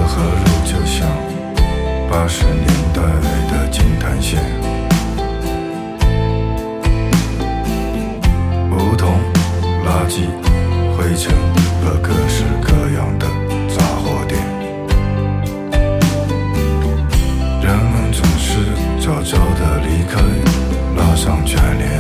河路就像80年代的金滩线，梧桐、垃圾、灰尘和各式各样的杂货店，人们总是早早地离开，拉上全帘